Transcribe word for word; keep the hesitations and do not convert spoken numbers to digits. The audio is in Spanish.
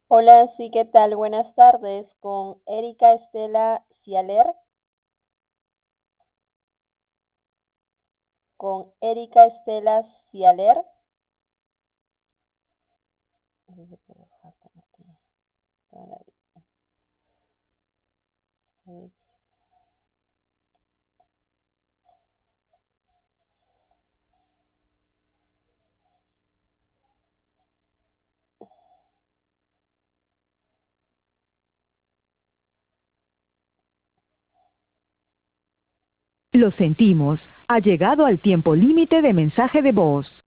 Hola, sí, ¿qué tal? Buenas tardes, con Erika Estela Cialer, con Erika Estela Cialer. Lo sentimos, ha llegado al tiempo límite de mensaje de voz.